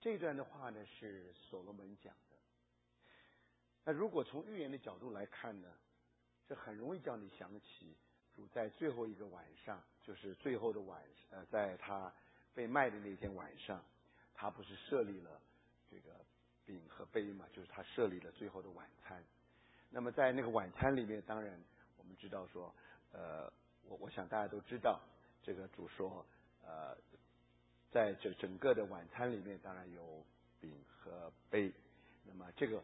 这段的话呢是所罗门讲的。那如果从预言的角度来看呢，这很容易叫你想起主在最后一个晚上，就是最后的在他被卖的那天晚上，他不是设立了这个饼和杯嘛，就是他设立了最后的晚餐。那么在那个晚餐里面，当然我们知道说，我想大家都知道，这个主说，在这整个的晚餐里面，当然有饼和杯。那么这个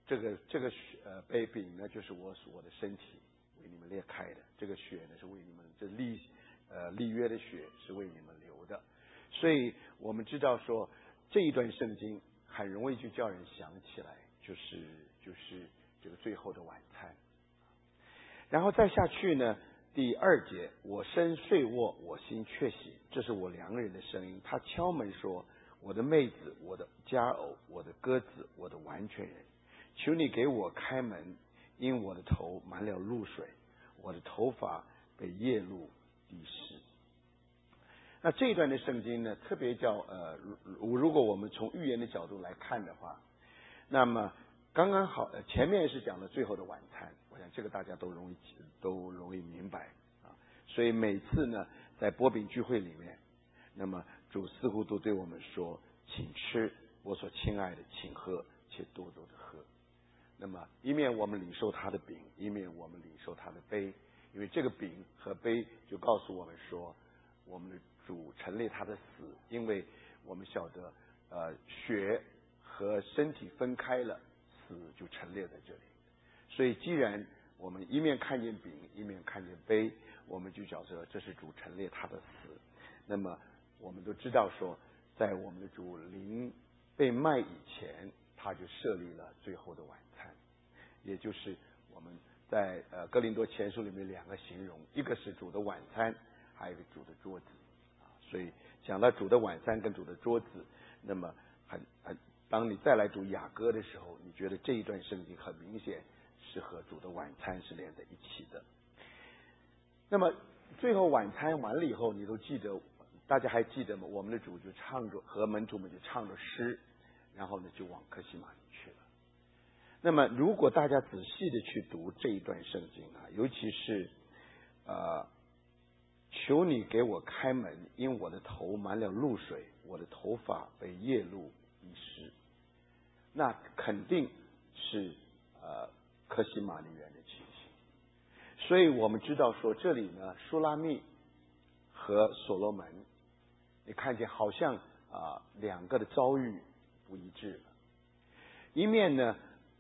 饼呢，就是我的身体为你们裂开的，这个血呢是为你们立约的血是为你们流的。所以我们知道说这一段圣经很容易就叫人想起来，就是这个最后的晚餐。然后再下去呢，第2节，我身睡卧，我心却醒，这是我良人的声音，他敲门说，我的妹子，我的佳偶，我的鸽子，我的完全人，求你给我开门，因我的头满了露水，我的头发被夜露滴湿。那这一段的圣经呢，特别叫如果我们从预言的角度来看的话，那么刚刚好，前面是讲了最后的晚餐，我想这个大家都容易明白啊。所以每次呢，在波饼聚会里面，那么主似乎都对我们说，请吃我所亲爱的，请喝，且多多的喝。那么一面我们领受他的饼，一面我们领受他的杯，因为这个饼和杯就告诉我们说，我们的主陈列他的死，因为我们晓得血和身体分开了，死就陈列在这里。所以既然我们一面看见饼，一面看见杯，我们就晓得这是主陈列他的死。那么我们都知道说，在我们的主临被卖以前，他就设立了最后的晚餐，也就是我们在哥林多前书里面2个形容，一个是主的晚餐，还有一个主的桌子啊。所以讲到主的晚餐跟主的桌子，那么当你再来读雅歌的时候，你觉得这一段圣经很明显是和主的晚餐是连在一起的。那么最后晚餐完了以后，你都记得，大家还记得吗？我们的主就唱着，和门徒们就唱着诗，然后呢就往客西马尼去了。那么如果大家仔细的去读这一段圣经啊，尤其是求你给我开门，因我的头满了露水，我的头发被夜露滴湿，那肯定是客西马尼园的情形。所以我们知道说，这里呢，书拉密和所罗门，你看见好像2个的遭遇不一致了。一面呢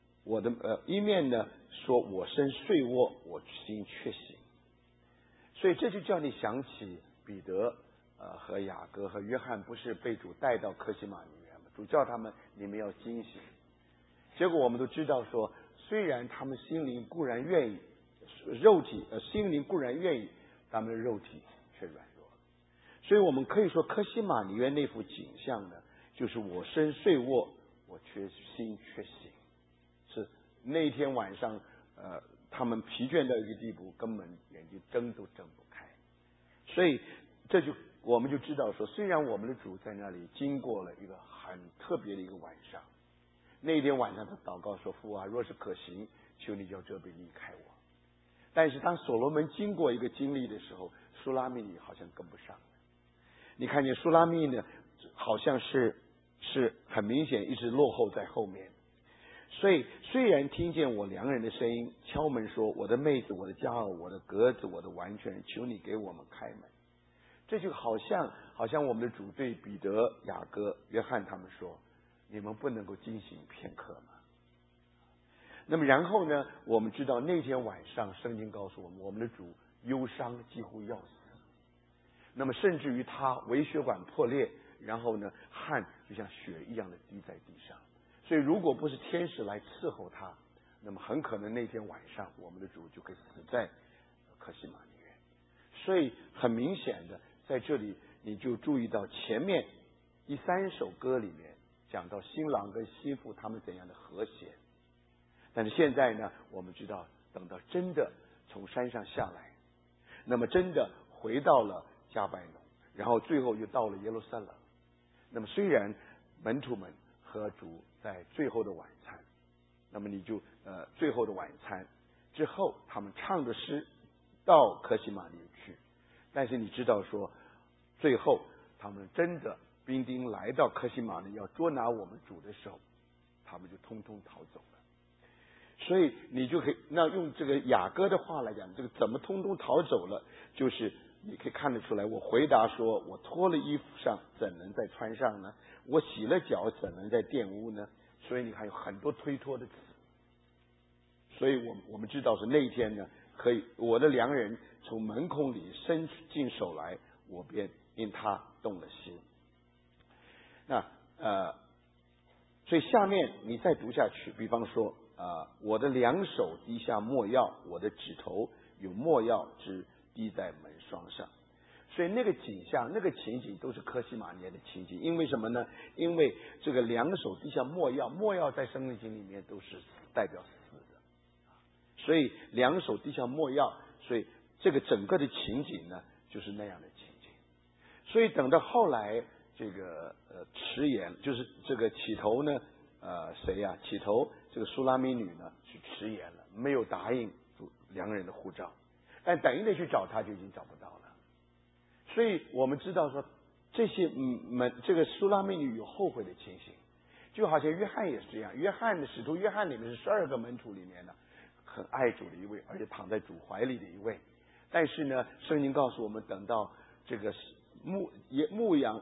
说我身睡卧，我心却醒。所以这就叫你想起彼得和雅各和约翰不是被主带到客西马尼园吗？主叫他们你们要惊醒。结果我们都知道说，虽然他们心灵固然愿意，心灵固然愿意，他们的肉体却软弱了。所以我们可以说客西马尼园那幅景象呢，就是我身睡卧，我心却醒。是那天晚上他们疲倦到一个地步，根本眼睛睁都睁不开。所以我们就知道说，虽然我们的主在那里经过了一个很特别的一个晚上，那天晚上他祷告说，父啊，若是可行，求你叫这杯离开我。但是当所罗门经过一个经历的时候，书拉密好像跟不上了。你看见书拉密呢，好像是很明显一直落后在后面。所以虽然听见我良人的声音敲门说，我的妹子，我的佳偶，我的鸽子，我的完全人，求你给我们开门。这就好像我们的主对彼得、雅各、约翰他们说，你们不能够惊醒片刻吗？那么然后呢，我们知道那天晚上圣经告诉我们，我们的主忧伤几乎要死，那么甚至于他微血管破裂，然后呢汗就像血一样的滴在地上。所以如果不是天使来伺候他，那么很可能那天晚上我们的主就会死在客西马尼园。所以很明显的在这里你就注意到前面第3首歌里面讲到新郎跟新妇他们怎样的和谐。但是现在呢，我们知道等到真的从山上下来，那么真的回到了加百农，然后最后又到了耶路撒冷。那么虽然门徒们和主在最后的晚餐。那么你就最后的晚餐之后，他们唱着诗到客西马尼去。但是你知道说，最后他们真的兵丁来到客西马尼要捉拿我们主的时候，他们就通通逃走了。所以你就可以，那用这个雅歌的话来讲，这个怎么通通逃走了，就是你可以看得出来。我回答说，我脱了衣服上怎能再穿上呢？我洗了脚怎能再玷污呢？所以你看有很多推脱的词。所以我们知道是那一天呢，可以我的良人从门孔里伸进手来，我便因他动了心。那所以下面你再读下去，比方说我的两手滴下没药，我的指头有没药汁滴在门窗上。所以那个景象，那个情景都是客西马尼的情景。因为什么呢？因为这个两手滴下没药，没药在圣经里面都是代表死的，所以两手滴下没药，所以这个整个的情景呢就是那样的情景。所以等到后来这个迟延，就是这个起头呢谁呀？起头这个苏拉米女呢去迟延了，没有答应良人的呼召，但等一的去找他就已经找不到了。所以我们知道说，这些这个苏拉米女有后悔的情形，就好像约翰也是这样。约翰的使徒约翰里面是12个门徒里面呢很爱主的一位，而且躺在主怀里的一位。但是呢，圣经告诉我们，等到这个牧羊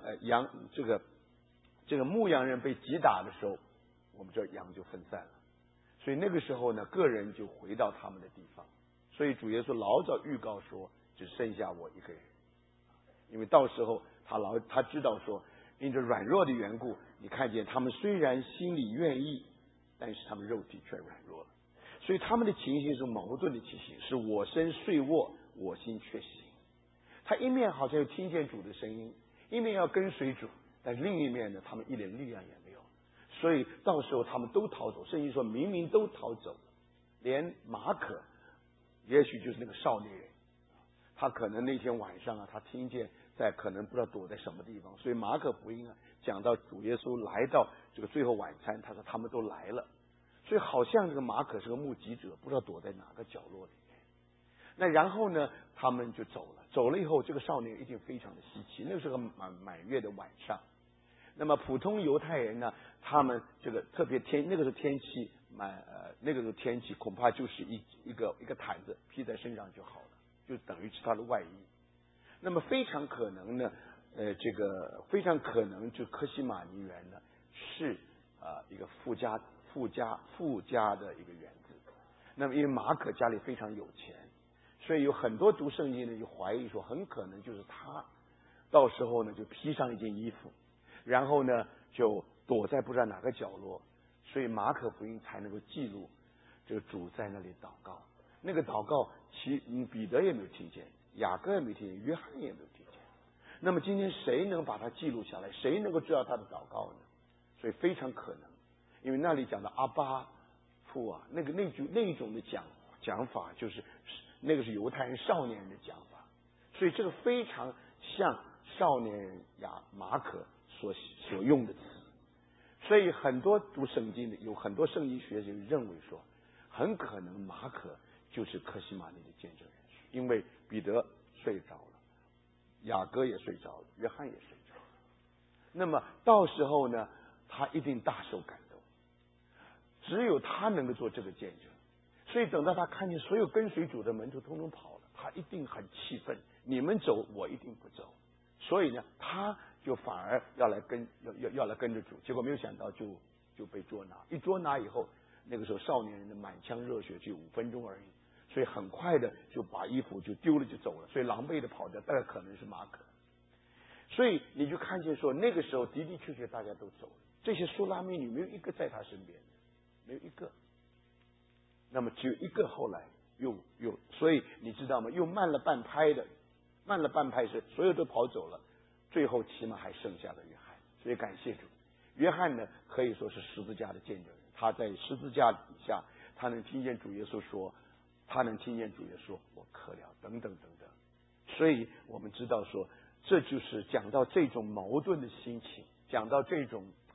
人被击打的时候，我们这羊就分散了。所以那个时候呢，个人就回到他们的地方。所以主耶稣老早预告说，只剩下我一个人。因为到时候他知道说，因着软弱的缘故，你看见他们虽然心里愿意，但是他们肉体却软弱了。所以他们的情形是矛盾的情形，是我身睡卧，我心却醒。他一面好像又听见主的声音，一面要跟随主，但是另一面呢，他们一点力量也没有。所以到时候他们都逃走，圣经说明明都逃走了，连马可，也许就是那个少年人，他可能那天晚上他听见可能不知道躲在什么地方，所以马可福音讲到主耶稣来到这个最后晚餐，他说他们都来了，所以好像这个马可是个目击者，不知道躲在哪个角落里面。那然后呢，他们就走了以后，这个少年一定非常的稀奇，那是个满月的晚上。那么普通犹太人呢，他们这个特别那个时候天气那个时候天气恐怕就是一个毯子披在身上就好了，就等于是他的外衣。那么非常可能呢，非常可能就客西马尼园呢是一个富家的一个园子。那么因为马可家里非常有钱，所以有很多读圣经的就怀疑说，很可能就是他到时候呢就披上一件衣服，然后呢就躲在不知道哪个角落，所以马可福音才能够记录这个主在那里祷告。那个祷告彼得也没有听见，雅各也没有听见，约翰也没有听见。那么今天谁能把它记录下来？谁能够知道他的祷告呢？所以非常可能，因为那里讲的阿巴父那一种的讲法，就是那个是犹太人少年人的讲法，所以这个非常像少年人马可所用的词。所以很多读圣经的，有很多圣经学者认为说，很可能马可就是客西马尼的见证人，因为彼得睡着了，雅各也睡着了，约翰也睡着了。那么到时候呢，他一定大受感动，只有他能够做这个见证。所以等到他看见所有跟随主的门徒通通跑了，他一定很气愤，你们走我一定不走。所以呢，他就反而要来跟着主，结果没有想到就被捉拿。一捉拿以后，那个时候少年人的满腔热血就5分钟而已，所以很快的就把衣服就丢了就走了，所以狼狈的跑掉，大概可能是马可。所以你就看见说，那个时候的的确确大家都走了，这些苏拉米女没有一个在他身边，没有一个。那么只有一个后来又，所以你知道吗？又慢了半拍是所有都跑走了，最后起码还剩下了约翰。所以感谢主，约翰呢可以说是十字架的见证人，他在十字架底下，他能听见主耶稣说，我渴了，等等等等。所以我们知道说，这就是讲到这种矛盾的心情，讲到这种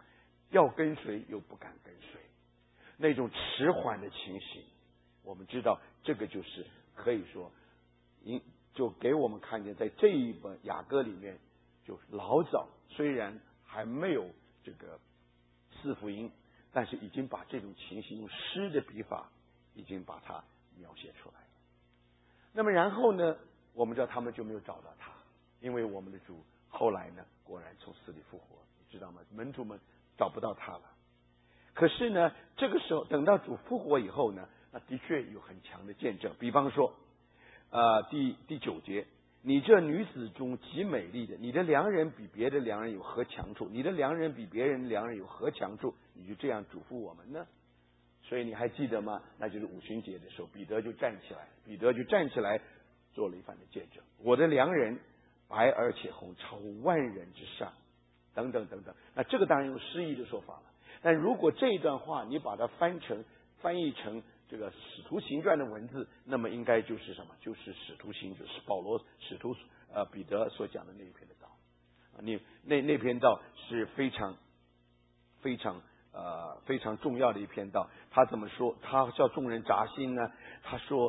要跟随又不敢跟随，那种迟缓的情形，我们知道这个就是可以说就给我们看见，在这一本雅歌里面，就老早虽然还没有这个四福音，但是已经把这种情形用诗的笔法已经把它描写出来了。那么然后呢，我们知道他们就没有找到他，因为我们的主后来呢果然从死里复活，你知道吗？门徒们找不到他了。可是呢，这个时候等到主复活以后呢，那的确有很强的见证。比方说第9节，你这女子中极美丽的，你的良人比别的良人有何强处？你的良人比别人良人有何强处？你就这样嘱咐我们呢？所以你还记得吗？那就是五旬节的时候，彼得就站起来做了一番的见证。我的良人白而且红，超万人之上，等等等等。那这个当然用诗意的说法了。但如果这一段话你把它翻译成这个使徒行传的文字，那么应该就是什么？就是使徒行传，是保罗彼得所讲的那一篇的道。那篇道是非常重要的一篇道。他怎么说？他叫众人扎心呢？他说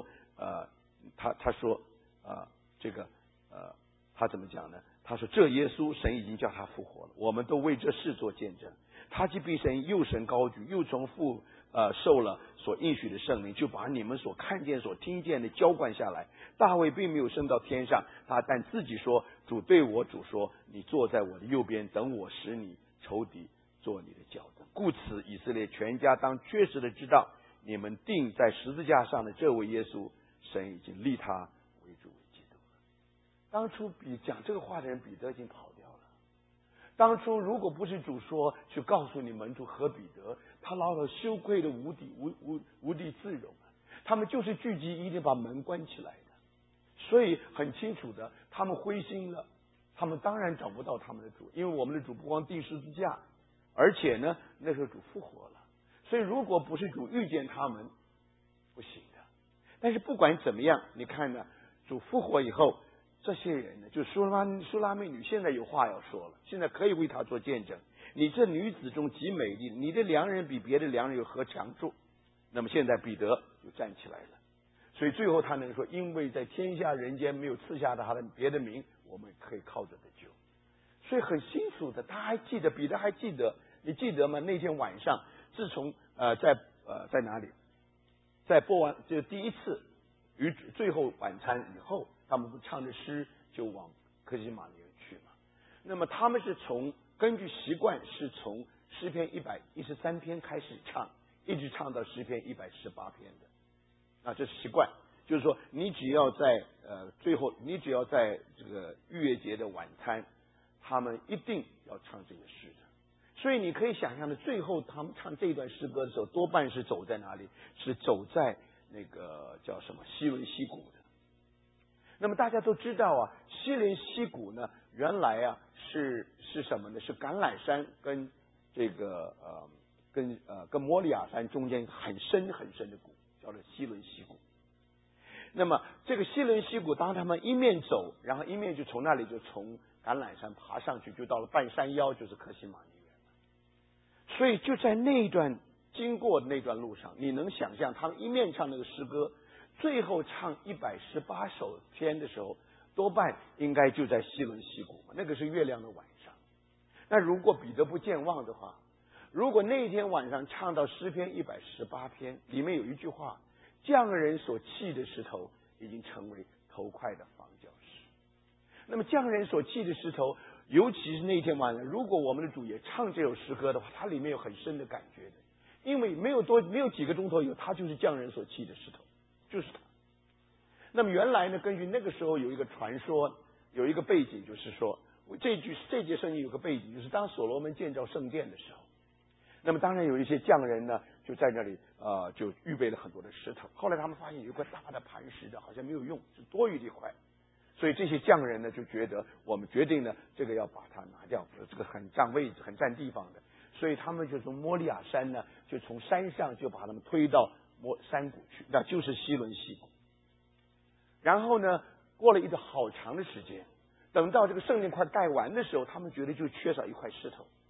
他怎么讲呢？他说这耶稣神已经叫他复活了，我们都为这事做见证。他既被神高举，又从父受了所应许的圣灵，就把你们所看见所听见的浇灌下来。大卫并没有升到天上，他但自己说，主对我主说，你坐在我的右边，等我使你仇敌做你的脚凳。故此以色列全家当确实的知道，你们钉在十字架上的这位耶稣，神已经立他为主为基督了。当初讲这个话的人彼得已经跑掉了。当初如果不是主说去告诉你门徒和彼得，他老羞愧的无地自容，他们就是聚集一定把门关起来的。所以很清楚的，他们灰心了，他们当然找不到他们的主，因为我们的主不光钉十字架，而且呢那时候主复活了，所以如果不是主遇见他们，不行的。但是不管怎么样，你看呢，主复活以后，这些人呢，就苏拉妹女现在有话要说了，现在可以为她做见证。你这女子中极美丽，你的良人比别的良人有何强处？那么现在彼得就站起来了，所以最后他能说，因为在天下人间没有赐下他的别的名，我们可以靠着得救。所以很清楚的，他还记得，彼得还记得，你记得吗？那天晚上，自从在哪里，在播完就第一次与最后晚餐以后，他们不唱着诗就往客西马尼园去嘛。那么他们是根据习惯是从诗篇113篇开始唱，一直唱到诗篇118篇的。这是习惯，就是说你只要在最后，你只要在这个逾越节的晚餐，他们一定要唱这个诗的。所以你可以想象的，最后他们唱这段诗歌的时候，多半是走在哪里？是走在那个叫什么西伦西谷的。那么大家都知道啊，西伦西谷呢，原来啊是什么呢？是橄榄山跟这个跟摩利亚山中间很深很深的谷，叫做西伦西谷。那么这个西伦西谷，当他们一面走，然后一面就从那里就从橄榄山爬上去，就到了半山腰，就是客西马尼园了。所以就在经过那段路上，你能想象他们一面唱那个诗歌，最后唱118首篇的时候，多半应该就在西伦西谷，那个是月亮的晚上。那如果彼得不健忘的话，如果那天晚上唱到诗篇118篇，里面有一句话，匠人所弃的石头已经成为头块的房角石。那么匠人所弃的石头，尤其是那天晚上，如果我们的主也唱这首诗歌的话，它里面有很深的感觉的，因为没有几个钟头以后，他就是匠人所弃的石头，就是他。那么原来呢，根据那个时候有一个传说，有一个背景，就是说这节圣经有个背景，就是当所罗门建造圣殿的时候，那么当然有一些匠人呢就在那里就预备了很多的石头。后来他们发现有一块大的磐石的，好像没有用，是多余的一块。所以这些匠人呢就觉得，我们决定呢这个要把它拿掉，这个很占位置很占地方的。所以他们就从摩利亚山呢，就从山上就把他们推到山谷去，那就是西伦西谷。然后呢，过了一个好长的时间，等到这个圣殿快盖完的时候，他们觉得就缺少一块石头。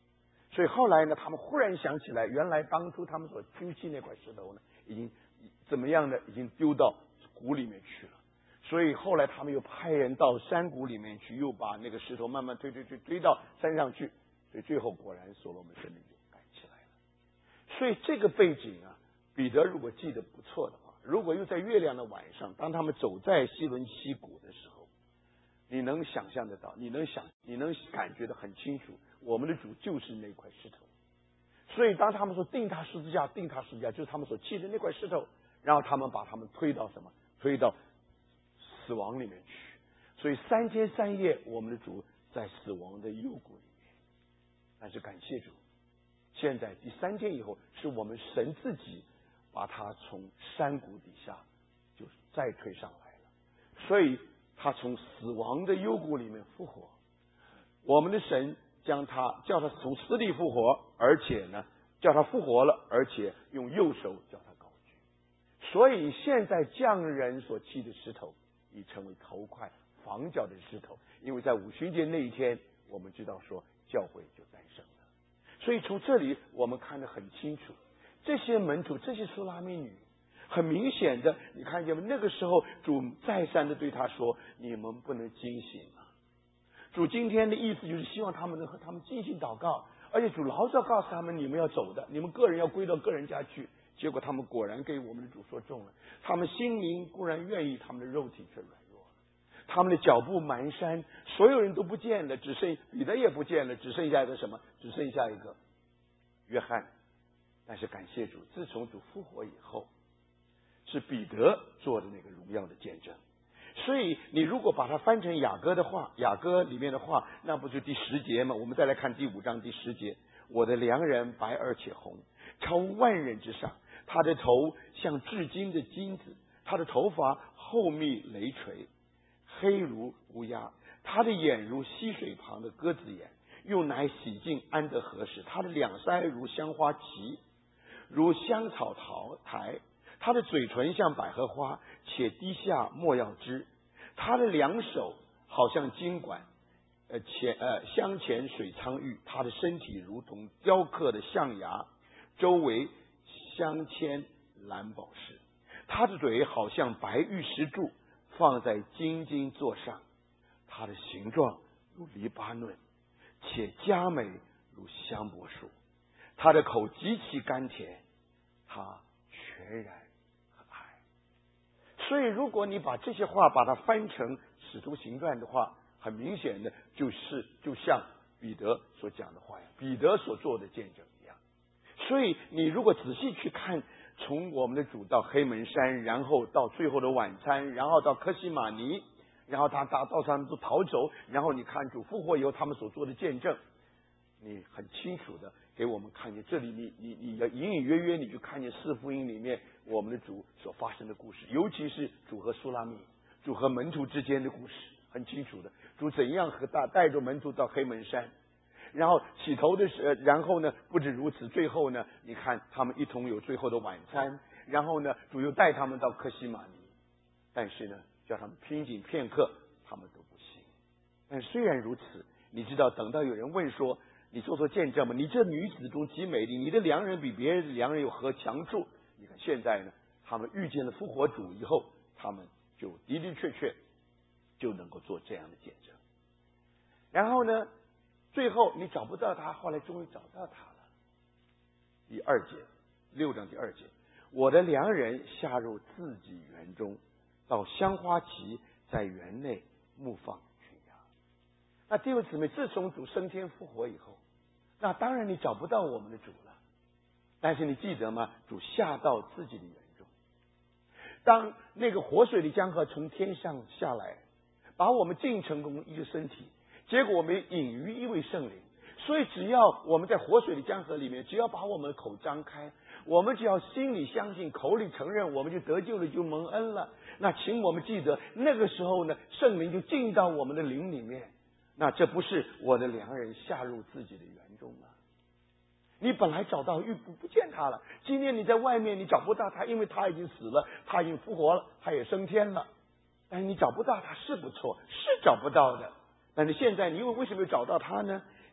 所以后来呢，他们忽然想起来，原来当初他们所丢弃那块石头呢，已经怎么样呢？已经丢到谷里面去了。所以后来他们又派人到山谷里面去，又把那个石头慢慢推到山上去。所以最后果然所罗门圣陵就盖起来了。所以这个背景啊，彼得如果记得不错的话，如果又在月亮的晚上，当他们走在西伦溪谷的时候，你能想象得到，你能感觉得很清楚，我们的主就是那块石头。所以当他们说定他十字架，就是他们所弃的那块石头，然后他们把他们推到什么？推到死亡里面去。所以3天3夜，我们的主在死亡的幽谷里面。但是感谢主，现在第3天以后，是我们神自己把他从山谷底下就再推上来了。所以他从死亡的幽谷里面复活，我们的神叫他从死里复活，而且呢叫他复活了，而且用右手叫他高举。所以现在匠人所弃的石头已成为头块房角的石头，因为在五旬节那一天，我们知道说教会就诞生了。所以从这里我们看得很清楚，这些门徒，这些苏拉密女，很明显的，你看见吗？那个时候主再三的对他说：“你们不能惊醒啊！”主今天的意思就是希望他们能和他们进行祷告，而且主牢早告诉他们：“你们要走的，你们个人要归到个人家去。”结果他们果然给我们的主说中了，他们心灵固然愿意，他们的肉体却软弱了，他们的脚步蹒跚，所有人都不见了，只剩彼得也不见了，只剩下一个什么？只剩下一个约翰。但是感谢主，自从主复活以后，是彼得做的那个荣耀的见证。所以你如果把它翻成雅歌的话，雅歌里面的话，那不就第10节吗？我们再来看第5章第10节：我的良人白而且红，超万人之上，他的头像至金的金子，他的头发厚密累垂，黑如乌鸦，他的眼如溪水旁的鸽子眼，用奶洗净安得合适，他的两腮如香花旗，如香草桃台，他的嘴唇像百合花，且滴下没药汁，他的两手好像金管，镶嵌水苍玉，他的身体如同雕刻的象牙，周围镶嵌蓝宝石，他的嘴好像白玉石柱，放在金座上，他的形状如黎巴嫩，且佳美如香柏树，他的口极其甘甜，他全然和爱。所以如果你把这些话把它翻成使徒行传的话，很明显的就像彼得所讲的话一样，彼得所做的见证一样。所以你如果仔细去看，从我们的主到黑门山，然后到最后的晚餐，然后到客西马尼，然后到他们都逃走，然后你看主复活以后他们所做的见证，你很清楚的给我们看见这里，你隐隐约约你就看见4福音里面我们的主所发生的故事，尤其是主和苏拉密，主和门徒之间的故事，很清楚的，主怎样带着门徒到黑门山，然后起头的然后呢不止如此，最后呢你看他们一同有最后的晚餐，然后呢主又带他们到客西马尼，但是呢叫他们拼紧片刻，他们都不行。但虽然如此，你知道等到有人问说，你做见证吗？你这女子中极美丽，你的良人比别人的良人有何强处？你看现在呢，他们遇见了复活主以后，他们就的的确就能够做这样的见证。然后呢，最后你找不到他，后来终于找到他了。第2节，6章第2节，我的良人下入自己园中，到香花旗在园内牧放群羊。那弟兄姊妹，自从主升天复活以后，那当然你找不到我们的主了。但是你记得吗？主下到自己的园中，当那个活水的江河从天上下来，把我们尽成功一个身体，结果我们隐于一位圣灵。所以只要我们在活水的江河里面，只要把我们的口张开，我们只要心里相信，口里承认，我们就得救了，就蒙恩了。那请我们记得，那个时候呢，圣灵就进到我们的灵里面。那这不是我的良人下入自己的园中吗？你本来找到不见他了，今天你在外面你找不到他，因为他已经死了，他已经复活了，他也升天了。但是你找不到他是不错，是找不到的。但是现在你为什么找到他呢？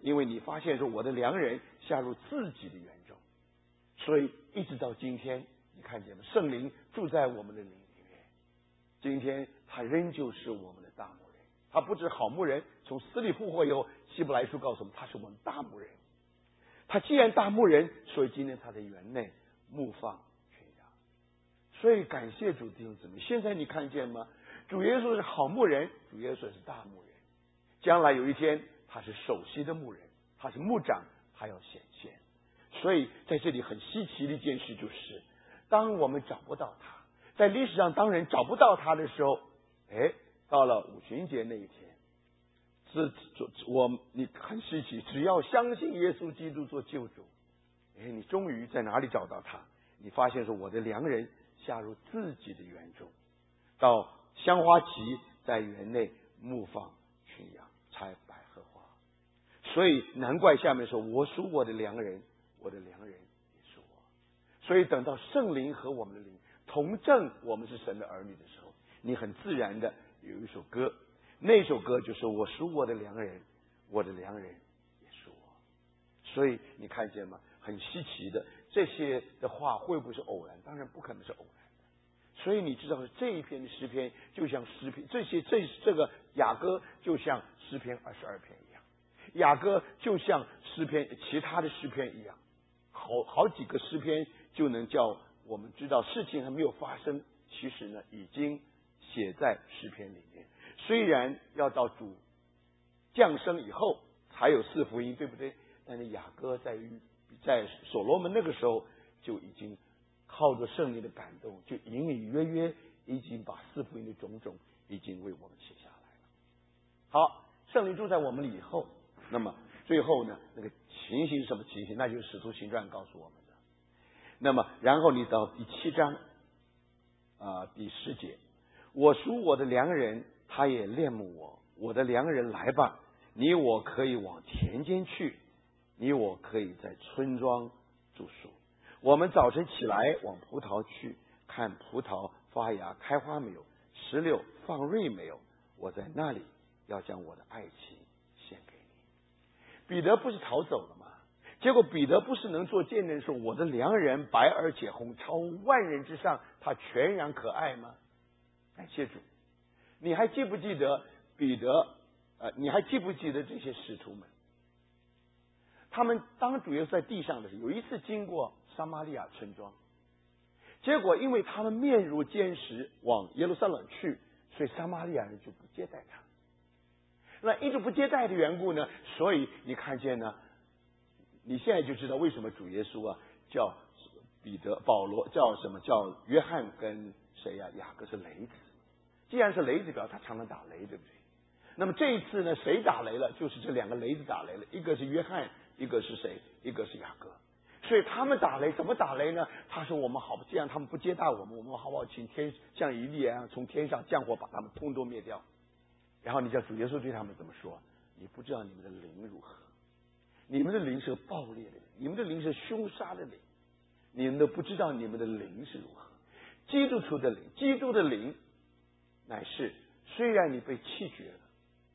因为你发现说我的良人下入自己的园中，所以一直到今天，你看见吗？圣灵住在我们的灵里面，今天他仍旧是我们的大牧人，他不止好牧人，从死里复活以后，希伯来书告诉我们他是我们大牧人。他既然大牧人，所以今天他在园内牧放群羊。所以感谢主弟兄姊妹，现在你看见吗？主耶稣是好牧人，主耶稣是大牧人，将来有一天他是首席的牧人，他是牧长，他要显现。所以在这里很稀奇的一件事就是，当我们找不到他，在历史上当人找不到他的时候，到了五旬节那一天，你很稀奇，只要相信耶稣基督做救主，你终于在哪里找到他？你发现说我的良人下入自己的园中，到香花旗在园内牧放群羊，采百合花。所以难怪下面说我属我的良人，我的良人也属我。所以等到圣灵和我们的灵同证我们是神的儿女的时候，你很自然的有一首歌，那首歌就是我属我的良人，我的良人也属我。所以你看见吗？很稀奇的，这些的话会不会是偶然？当然不可能是偶然的。所以你知道这一篇的诗篇就像诗篇，这个雅歌就像诗篇22篇一样，雅歌就像诗篇其他的诗篇一样，好几个诗篇就能叫我们知道事情还没有发生，其实呢已经写在诗篇里面。虽然要到主降生以后才有四福音，对不对？但是雅歌在所罗门那个时候就已经靠着圣灵的感动，就隐隐约约已经把四福音的种种已经为我们写下来了。好，圣灵住在我们里以后，那么最后呢，那个情形是什么情形？那就是使徒行传告诉我们的。那么然后你到第7章第10节，我属我的良人，他也恋慕我，我的良人来吧，你我可以往田间去，你我可以在村庄住宿。我们早晨起来往葡萄去，看葡萄发芽开花没有，石榴放蕊没有，我在那里要将我的爱情献给你。彼得不是逃走了吗？结果彼得不是能做见证说我的良人白而且红，超万人之上，他全然可爱吗？感谢主。你还记不记得彼得你还记不记得这些使徒们？他们当主耶稣在地上的时候，有一次经过撒玛利亚村庄，结果因为他们面如坚石往耶路撒冷去，所以撒玛利亚人就不接待他。那一直不接待的缘故呢，所以你看见呢，你现在就知道为什么主耶稣叫彼得、保罗叫什么？叫约翰跟谁呀？雅各是雷子。既然是雷子，表他常常打雷，对不对？那么这一次呢，谁打雷了？就是这两个雷子打雷了，一个是约翰，一个是谁？一个是雅各。所以他们打雷怎么打雷呢？他说我们好，既然他们不接待我们，我们好不好请天像以利亚从天上降火把他们通通灭掉？然后你叫主耶稣对他们怎么说？你不知道你们的灵如何？你们的灵是暴烈的灵，你们的灵是凶杀的灵，你们都不知道你们的灵是如何。基督徒的灵，基督的灵乃是虽然你被弃绝了，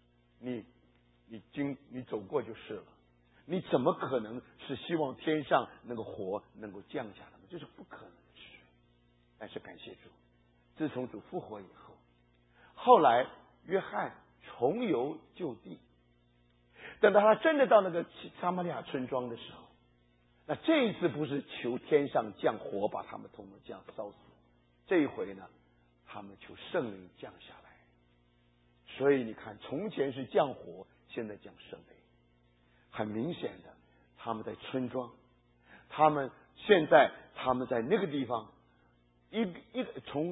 你走过就是了，你怎么可能是希望天上那个火能够降下来呢？这是不可能的事。但是感谢主，自从主复活以后，后来约翰重游旧地，等到他真的到那个撒玛利亚村庄的时候，那这一次不是求天上降火把他们通通这样烧死，这一回呢，他们求圣灵降下来。所以你看，从前是降火，现在降圣灵。很明显的，他们在村庄，他们在那个地方，从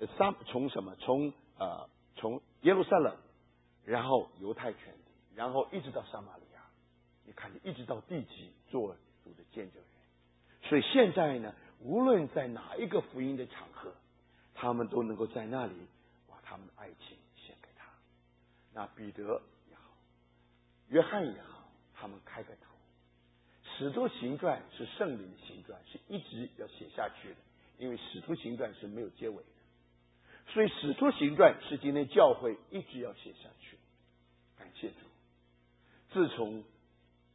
耶路撒冷，然后犹太全地，然后一直到撒玛利亚，你看一直到地极做主的见证人。所以现在呢，无论在哪一个福音的场合，他们都能够在那里把他们的爱情献给他。那彼得也好，约翰也好，他们开个头。使徒行传是圣灵的行传，是一直要写下去的，因为使徒行传是没有结尾的。所以使徒行传是今天教会一直要写下去。感谢主，自从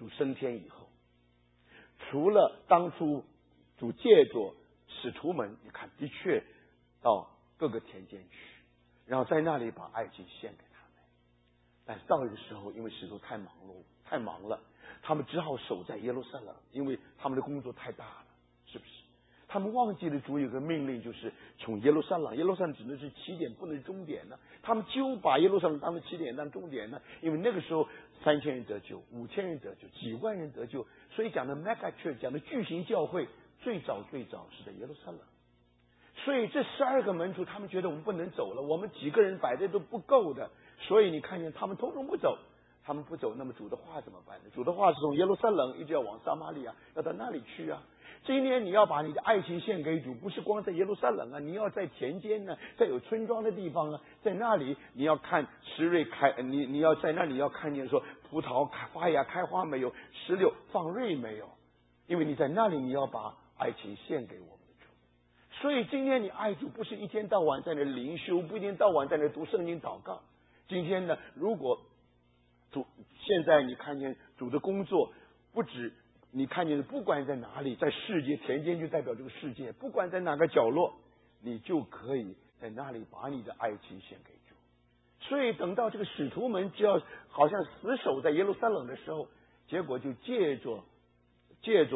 主升天以后，除了当初主借着使徒们，你看的确到各个田间去，然后在那里把爱情献给他们。但是到一个时候，因为使徒太忙了，他们只好守在耶路撒冷，因为他们的工作太大了，是不是？他们忘记了主有个命令，就是从耶路撒冷只能是起点，不能是终点呢。他们就把耶路撒冷当成起点，当终点呢。因为那个时候3000人得救，5000人得救，几万人得救，所以讲的 mega church， 讲的巨型教会，最早是在耶路撒冷。所以这12个门徒，他们觉得我们不能走了，我们几个人摆在都不够的，所以你看见他们通通不走。他们不走，那么主的话怎么办呢？主的话是从耶路撒冷一直要往撒玛利亚，要到那里去啊。今天你要把你的爱情献给主，不是光在耶路撒冷啊，你要在田间呢，在有村庄的地方啊，在那里你要看石蕊开，你要在那里要看见说葡萄发芽开花没有，石榴放蕊没有，因为你在那里你要把爱情献给我们的主。所以今天你爱主，不是一天到晚在那灵修，不一天到晚在那读圣经祷告。今天呢，如果主现在你看见主的工作，不止你看见，不管在哪里，在世界田间就代表这个世界，不管在哪个角落，你就可以在那里把你的爱情献给主。所以等到这个使徒们只要好像死守在耶路撒冷的时候，结果就借着这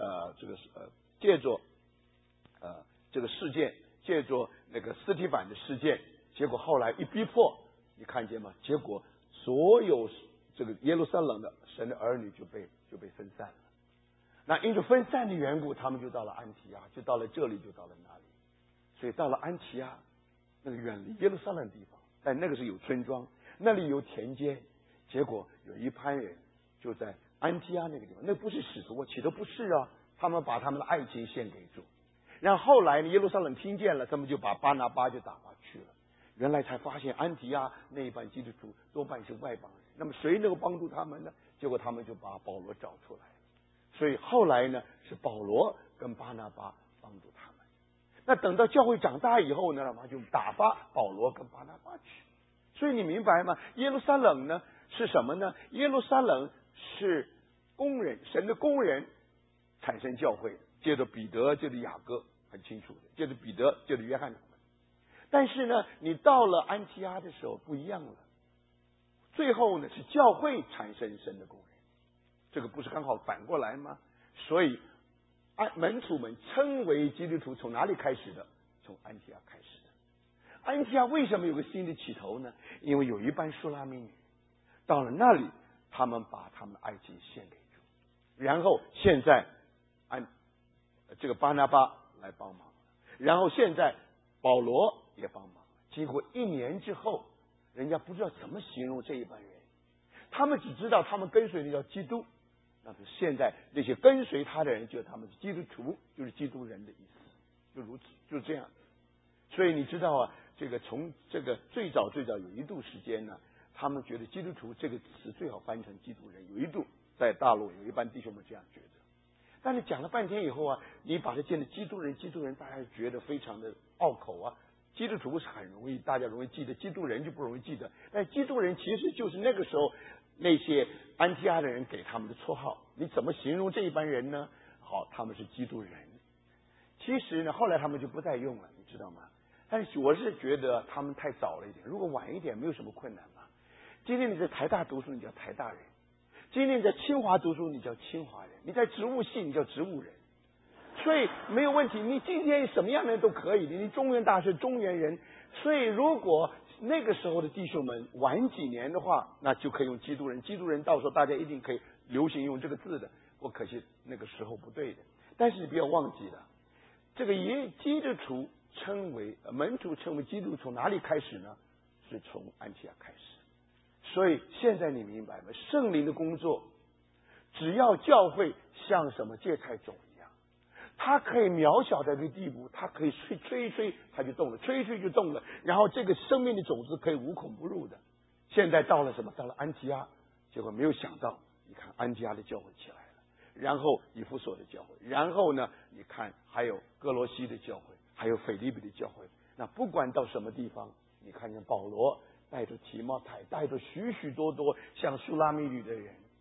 个事件，借着那个司提反的事件，结果后来一逼迫，你看见吗？结果所有这个耶路撒冷的神的儿女就被分散了。那因着分散的缘故，他们就到了安提阿，就到了这里，就到了那里。所以到了安提阿，那个远离耶路撒冷的地方，但那个是有村庄，那里有田间。结果有一班人就在安提阿那个地方，那不是使徒，起都不是啊。他们把他们的爱情献给主，然后后来呢，耶路撒冷听见了，他们就把巴拿巴就打发去了。原来才发现安提阿那一班基督徒多半是外邦人，那么谁能够帮助他们呢？结果他们就把保罗找出来了。所以后来呢，是保罗跟巴拿巴帮助他们。那等到教会长大以后呢，就打发保罗跟巴拿巴去。所以你明白吗？耶路撒冷呢是什么呢？耶路撒冷是工人，神的工人产生教会，借着彼得，借着雅各，很清楚的，借着彼得，借着约翰。但是呢，你到了安提阿的时候不一样了，最后呢是教会产生神的工人，这个不是刚好反过来吗？所以门徒们称为基督徒从哪里开始的？从安提阿开始的。安提阿为什么有个新的起头呢？因为有一班书拉密女到了那里，他们把他们的爱情献给主，然后现在这个巴拿巴来帮忙，然后现在保罗也帮忙。经过1年之后，人家不知道怎么形容这一班人，他们只知道他们跟随的叫基督。那是现在那些跟随他的人，就是他们是基督徒，就是基督人的意思，就如此，就是这样。所以你知道啊，这个从这个最早有一度时间呢，他们觉得基督徒这个词最好翻成基督人，有一度在大陆有一班弟兄们这样觉得。但是讲了半天以后啊，你把它建的基督人，大家觉得非常的拗口啊。基督徒是很容易，大家容易记得，基督人就不容易记得。但基督人其实就是那个时候那些安提阿的人给他们的绰号。你怎么形容这一班人呢？好，他们是基督人。其实呢，后来他们就不再用了，你知道吗？但是我是觉得他们太早了一点，如果晚一点没有什么困难嘛。今天你在台大读书，你叫台大人；今天你在清华读书，你叫清华人；你在植物系，你叫植物人。所以没有问题，你今天什么样的人都可以的。你中原大学中原人，所以如果那个时候的弟兄们晚几年的话，那就可以用基督人。基督人到时候大家一定可以流行用这个字的。我可惜那个时候不对的。但是你不要忘记了，这个基督徒称为门徒称为基督徒从哪里开始呢？是从安提阿开始。所以现在你明白吗？圣灵的工作，只要教会像什么芥菜种一样，它可以渺小到一个地步，它可以吹一吹它就动了，吹一吹就动了，然后这个生命的种子可以无孔不入的。现在到了什么？到了安提阿，结果没有想到，你看安提阿的教会起来了，然后以弗所的教会，然后呢，你看还有哥罗西的教会，还有腓立比的教会。那不管到什么地方，你看见保罗带着提摩太，带着许许多多像书拉密女的人，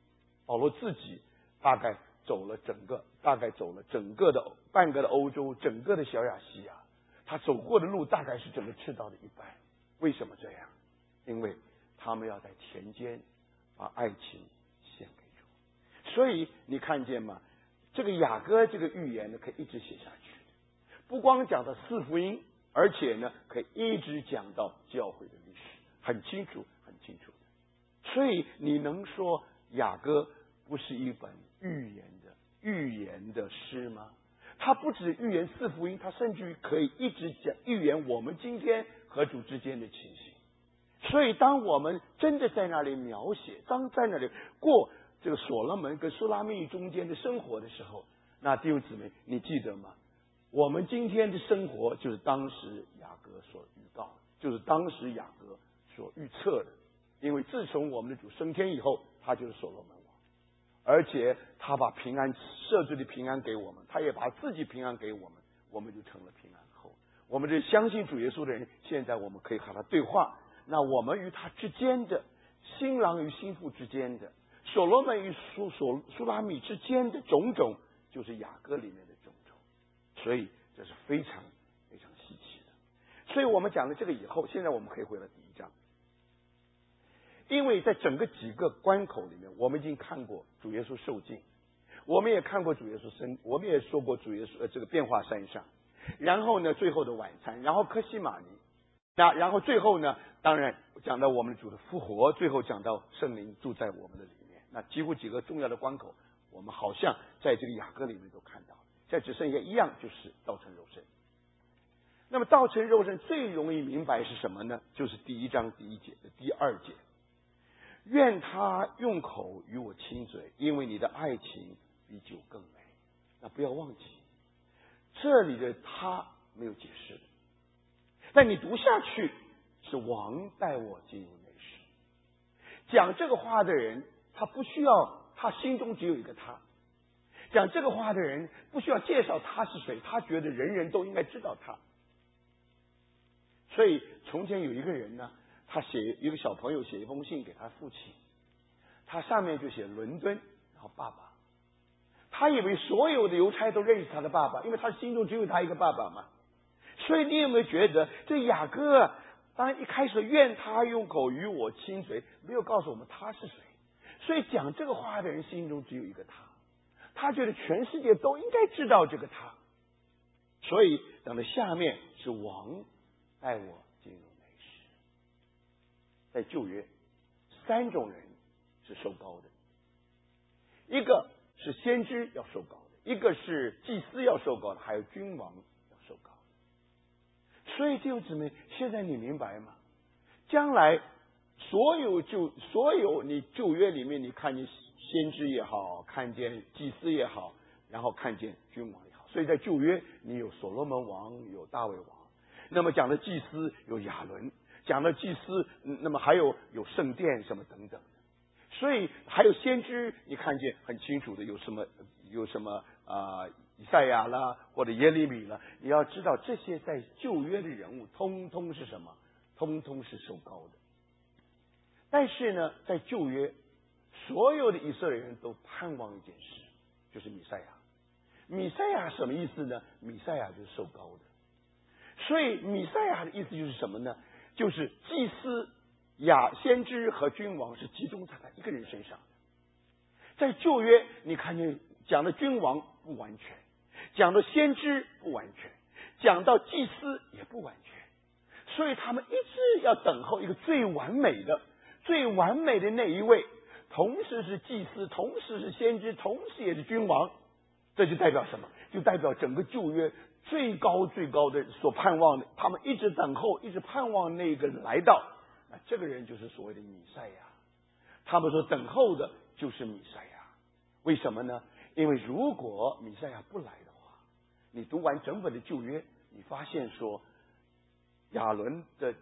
保罗自己大概走了整个的半个的欧洲，整个的小亚细亚，他走过的路大概是整个赤道的一半。为什么这样？因为他们要在田间把爱情献给主。所以你看见吗？这个雅歌这个寓言呢，可以一直写下去，不光讲到四福音，而且呢，可以一直讲到教会的历史，很清楚的。所以你能说雅歌不是一本寓言的诗吗？它不止寓言四福音，它甚至于可以一直讲寓言我们今天和主之间的情形。所以当我们真的在那里描写，当在那里过这个所罗门跟苏拉密中间的生活的时候，那弟兄姊妹，你记得吗？我们今天的生活就是当时雅歌所预告的，就是当时雅歌所预测的。因为自从我们的主升天以后，他就是所罗门王，而且他把平安设置的平安给我们，他也把自己平安给我们，我们就成了平安后。我们这相信主耶稣的人，现在我们可以和他对话。那我们与他之间的，新郎与新妇之间的，所罗门与苏拉密之间的种种，就是雅歌里面的种种。所以这是非常非常稀奇的。所以我们讲了这个以后，现在我们可以回到第一章。因为在整个几个关口里面，我们已经看过主耶稣受尽，我们也看过主耶稣我们也说过主耶稣这个变化山上，然后呢最后的晚餐，然后客西马尼，然后最后呢，当然讲到我们的主的复活，最后讲到圣灵住在我们的里面。那几乎几个重要的关口，我们好像在这个雅歌里面都看到了。现在只剩下一样，就是道成肉身。那么道成肉身最容易明白是什么呢？就是第一章第一节的第二节，愿他用口与我亲嘴，因为你的爱情比酒更美。那不要忘记，这里的他没有解释的，但你读下去是王带我进入内室。讲这个话的人，他不需要，他心中只有一个他。讲这个话的人不需要介绍他是谁，他觉得人人都应该知道他。所以从前有一个人呢，他一个小朋友写一封信给他父亲，他上面就写伦敦，然后爸爸。他以为所有的邮差都认识他的爸爸，因为他心中只有他一个爸爸嘛。所以你有没有觉得这雅歌当然一开始愿他用口与我亲嘴，没有告诉我们他是谁。所以讲这个话的人心中只有一个他觉得全世界都应该知道这个他。所以等到下面是王带我进入内室。在旧约三种人是受膏的，一个是先知要受膏的，一个是祭司要受膏的，还有君王要受膏的。所以弟兄姊妹，现在你明白吗？将来所有你旧约里面，你看见先知也好，看见祭司也好，然后看见君王也好。所以在旧约你有所罗门王，有大卫王，那么讲的祭司有亚伦，讲的祭司那么还有圣殿什么等等的。所以还有先知，你看见很清楚的有什么以赛亚啦，或者耶利米啦。你要知道这些在旧约的人物通通是什么？通通是受膏的。但是呢，在旧约所有的以色列人都盼望一件事，就是弥赛亚。弥赛亚什么意思呢？弥赛亚就是受膏的。所以弥赛亚的意思就是什么呢？就是祭司、先知和君王是集中在他一个人身上的。在旧约你看见讲的君王不完全，讲的先知不完全，讲到祭司也不完全，所以他们一直要等候一个最完美的那一位，同时是祭司，同时是先知，同时也是君王。这就代表什么？就代表整个旧约最高的所盼望的，他们一直等候，一直盼望那个人来到。那这个人就是所谓的弥赛亚。他们说等候的就是弥赛亚。为什么呢？因为如果弥赛亚不来的话，你读完整本的旧约，你发现说亚伦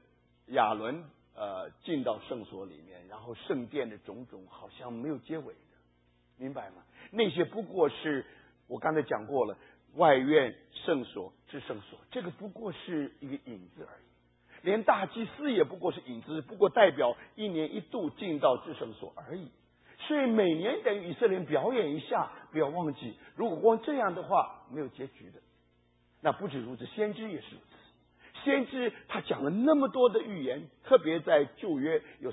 进到圣所里面，然后圣殿的种种好像没有结尾的，明白吗？那些不过是我刚才讲过了，外院、圣所、至圣所，这个不过是一个影子而已。连大祭司也不过是影子，不过代表一年一度进到至圣所而已。 所以每年等于以色列人表演一下，不要忘记，如果光这样的话，没有结局的。那不止如此，先知也是如此。先知他讲了那么多的预言，特别在旧约有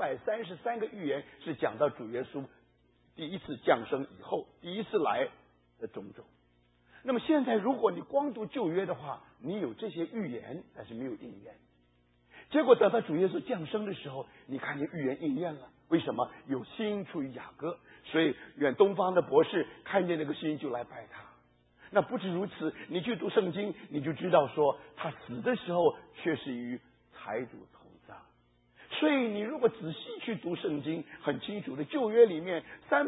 333个预言是讲到主耶稣第一次降生以后，第一次来的种种。那么现在如果你光读旧约的话，你有这些预言，但是没有应验。结果等到主耶稣降生的时候，你看见预言应验了。为什么？有星出于雅各，所以远东方的博士看见那个星就来拜他。那不止如此，你去读圣经，你就知道说他死的时候却是与财主同葬。所以你如果仔细去读圣经，很清楚的，旧约里面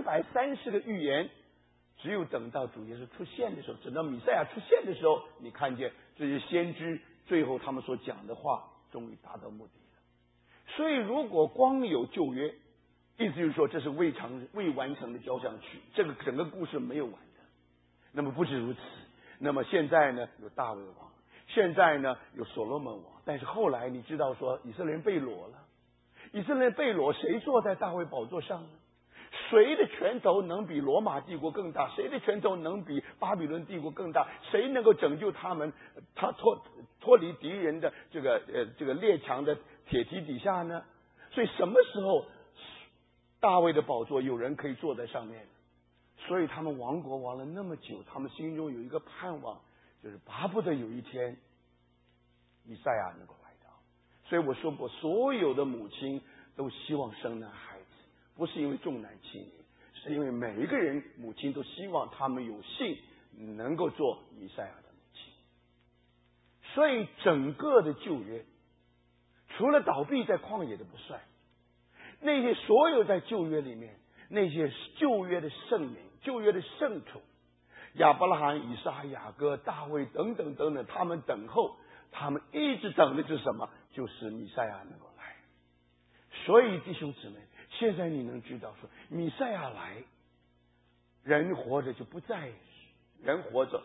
330个预言，只有等到主耶稣出现的时候，等到弥赛亚出现的时候，你看见这些先知最后他们所讲的话终于达到目的了。所以如果光有旧约，意思就是说这是未完成的交响曲，这个整个故事没有完的。那么不止如此，那么现在呢有大卫王，现在呢有所罗门王，但是后来你知道说以色列人被掳了，以色列人被掳，谁坐在大卫宝座上呢？谁的拳头能比罗马帝国更大？谁的拳头能比巴比伦帝国更大？谁能够拯救他们？他脱离敌人的这个列强的铁蹄底下呢？所以什么时候大卫的宝座有人可以坐在上面？所以他们亡国亡了那么久，他们心中有一个盼望，就是巴不得有一天弥赛亚能够来到。所以我说过，所有的母亲都希望生男孩子，不是因为重男轻女，是因为每一个人母亲都希望他们有幸能够做弥赛亚的母亲。所以整个的旧约，除了倒闭在旷野的不算，那些所有在旧约里面那些旧约的圣名、旧约的圣徒，亚伯拉罕、以撒、雅各、大卫等等等等，他们等候，他们一直等的就是什么？就是弥赛亚能够来。所以弟兄姊妹，现在你能知道说，弥赛亚来，人活着就不再，人活着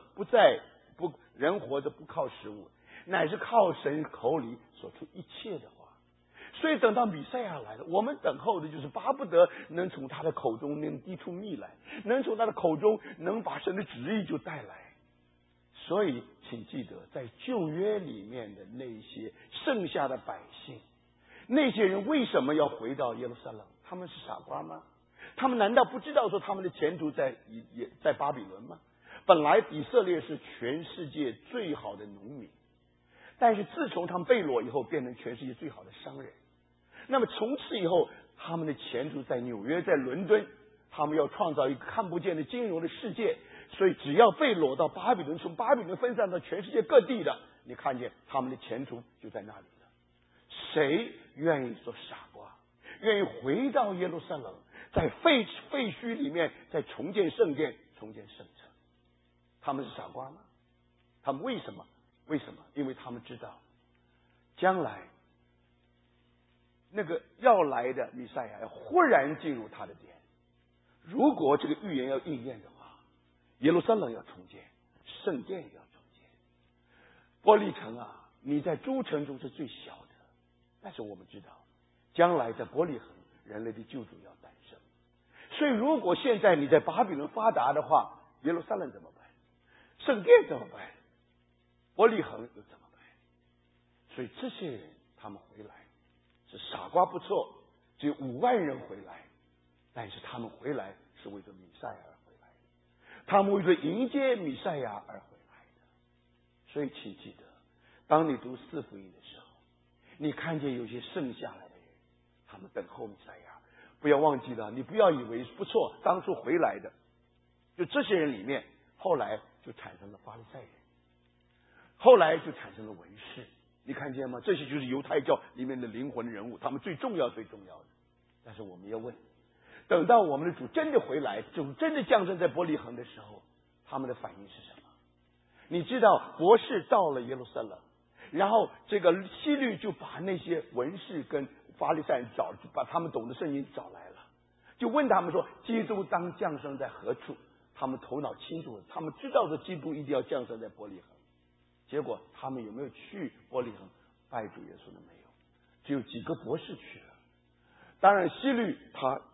不靠食物，乃是靠神口里所出一切的话。所以等到弥赛亚来了，我们等候的就是巴不得能从他的口中能滴出蜜来，能从他的口中能把神的旨意就带来。所以请记得，在旧约里面的那些剩下的百姓，那些人为什么要回到耶路撒冷？他们是傻瓜吗？他们难道不知道说他们的前途在巴比伦吗？本来以色列是全世界最好的农民，但是自从他们被掳以后，变成全世界最好的商人。那么从此以后，他们的前途在纽约，在伦敦，他们要创造一个看不见的金融的世界。所以只要被掳到巴比伦，从巴比伦分散到全世界各地的，你看见他们的前途就在那里了。谁愿意做傻瓜，愿意回到耶路撒冷，在废墟里面再重建圣殿，重建圣城？他们是傻瓜吗？他们为什么？因为他们知道将来那个要来的弥赛亚要忽然进入他的殿。如果这个预言要应验的话，耶路撒冷要重建，圣殿也要重建。伯利恒啊，你在诸城中是最小的，但是我们知道将来在伯利恒人类的救主要诞生。所以如果现在你在巴比伦发达的话，耶路撒冷怎么办？圣殿怎么办？伯利恒又怎么办？所以这些人他们回来是傻瓜不错，只有5万人回来，但是他们回来是为着弥赛亚而回来的，他们为着迎接弥赛亚而回来的。所以请记得，当你读4福音的时候，你看见有些剩下来的人，他们等候弥赛亚，不要忘记了，你不要以为不错，当初回来的就这些人里面，后来就产生了法利赛人，后来就产生了文士。你看见吗？这些就是犹太教里面的灵魂人物，他们最重要的。但是我们要问，等到我们的主真的回来，主真的降生在伯利恒的时候，他们的反应是什么？你知道，博士到了耶路撒冷，然后这个希律就把那些文士跟法利赛人把他们懂得圣经找来了，就问他们说，基督当降生在何处？他们头脑清楚，他们知道的基督一定要降生在伯利恒。结果他们有没有去伯利恒拜主耶稣的？没有，只有几个博士去了。当然希律他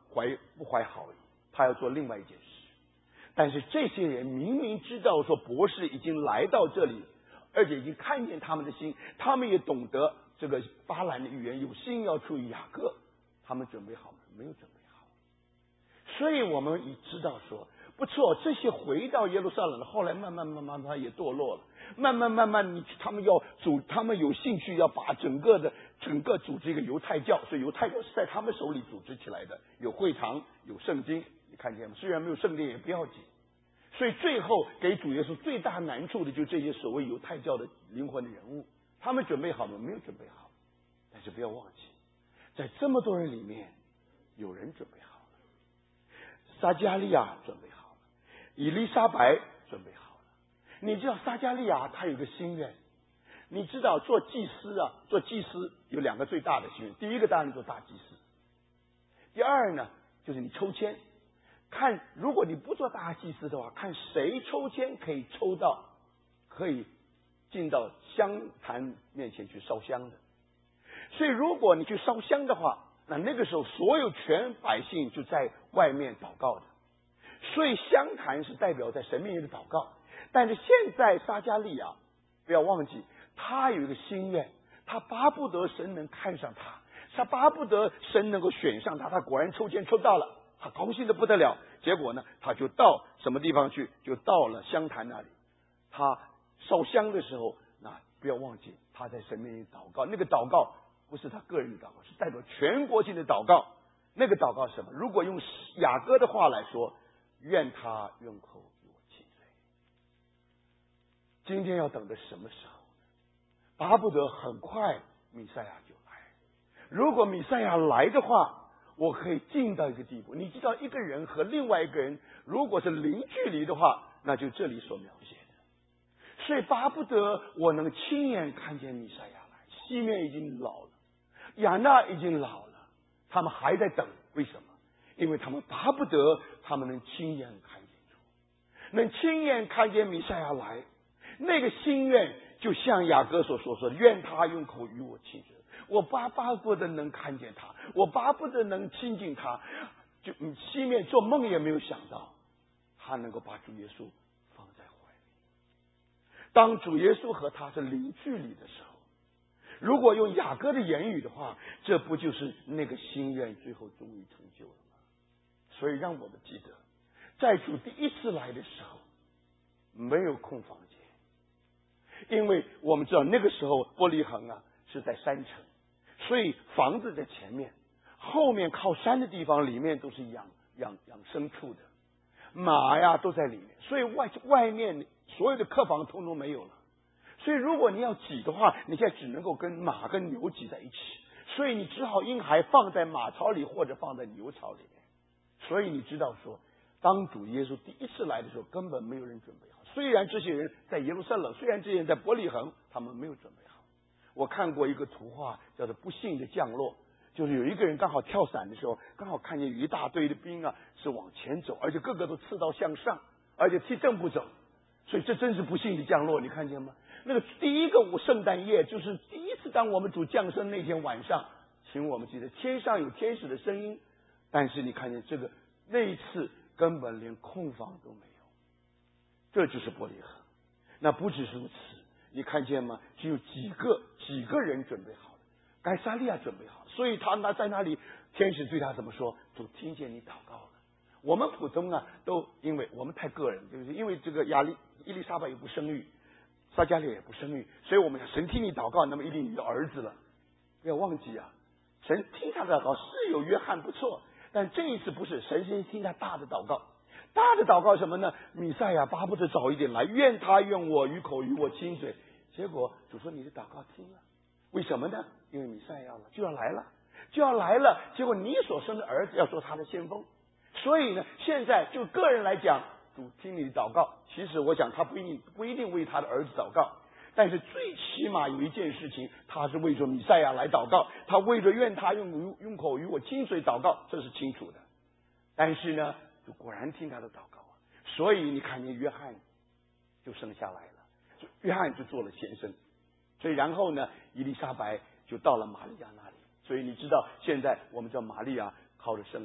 不怀好意，他要做另外一件事。但是这些人明明知道说博士已经来到这里，而且已经看见他们的心，他们也懂得这个巴兰的语言，有心要处理雅各，他们准备好吗？没有准备好。所以我们已知道说，不错，这些回到耶路撒冷的，后来慢慢他也堕落了，慢慢他们有兴趣要把整个组织一个犹太教，所以犹太教是在他们手里组织起来的，有会堂，有圣经，你看见吗？虽然没有圣殿也不要紧。所以最后给主耶稣最大难处的就是这些所谓犹太教的灵魂的人物，他们准备好吗？没有准备好。但是不要忘记，在这么多人里面，有人准备好了，撒迦利亚准备好了，以利沙白准备好了。你知道撒迦利亚他有一个心愿，你知道做祭司有2个最大的心愿，第一个当然做大祭司，第二呢就是你抽签。看，如果你不做大祭司的话，看谁抽签可以抽到，可以进到香坛面前去烧香的。所以如果你去烧香的话，那个时候所有全百姓就在外面祷告的。所以香坛是代表在神面前的祷告。但是现在撒迦利亚，不要忘记，他有一个心愿，他巴不得神能看上他巴不得神能够选上他，他果然抽签抽到了。他高兴的不得了，结果呢，他就到什么地方去？就到了香坛那里。他烧香的时候，那不要忘记他在神面前祷告。那个祷告不是他个人的祷告，是代表全国性的祷告。那个祷告是什么？如果用雅各的话来说，愿他用口与我亲嘴。今天要等的什么时候呢？巴不得很快弥赛亚就来。如果弥赛亚来的话，我可以进到一个地步。你知道一个人和另外一个人如果是零距离的话，那就这里所描写的。所以巴不得我能亲眼看见弥赛亚来。西面已经老了，亚纳已经老了，他们还在等。为什么？因为他们巴不得他们能亲眼看见主，能亲眼看见弥赛亚来。那个心愿就像雅各所说，愿他用口与我亲嘴。我巴不得能看见他，我巴不得能亲近他。就西面做梦也没有想到，他能够把主耶稣放在怀里。当主耶稣和他是零距离的时候，如果用雅各的言语的话，这不就是那个心愿最后终于成就了吗？所以让我们记得，在主第一次来的时候，没有空房间，因为我们知道那个时候伯利恒是在山城。所以房子在前面，后面靠山的地方里面都是养牲畜的，马都在里面，所以外面所有的客房通通没有了。所以如果你要挤的话，你现在只能够跟马跟牛挤在一起，所以你只好婴孩放在马槽里或者放在牛槽里面。所以你知道说，当主耶稣第一次来的时候，根本没有人准备好。虽然这些人在耶路撒冷，虽然这些人在伯利恒，他们没有准备好。我看过一个图画，叫做不幸的降落，就是有一个人刚好跳伞的时候，刚好看见有一大堆的兵是往前走，而且个个都刺刀向上，而且踢正步走，所以这真是不幸的降落，你看见吗？那个第一个圣诞夜，就是第一次当我们主降生那天晚上，请我们记得天上有天使的声音，但是你看见那一次根本连空房都没有，这就是伯利恒。那不只是如此，你看见吗？只有几个人准备好了，该撒利亚准备好了，所以他在那里，天使对他怎么说？主听见你祷告了。我们普通都因为我们太个人，对不对？因为这个伊丽莎白也不生育，撒迦利亚也不生育，所以我们神听你祷告，那么一定有儿子了。不要忘记神听他的祷告是有约翰不错，但这一次不是，神先听他大的祷告。大的祷告什么呢？弥赛亚巴不得早一点来，愿他用我与口与我亲嘴。结果主说你的祷告听了，为什么呢？因为弥赛亚就要来了，结果你所生的儿子要做他的先锋。所以呢，现在就个人来讲，主听你的祷告。其实我想他不一定为他的儿子祷告，但是最起码有一件事情，他是为着弥赛亚来祷告，他为着愿他用口与我亲嘴祷告，这是清楚的。但是呢，就果然听他的祷告所以你看见约翰就生下来了，约翰就做了先生。所以然后呢，伊丽莎白就到了玛利亚那里。所以你知道，现在我们知道玛利亚靠着圣灵也怀孕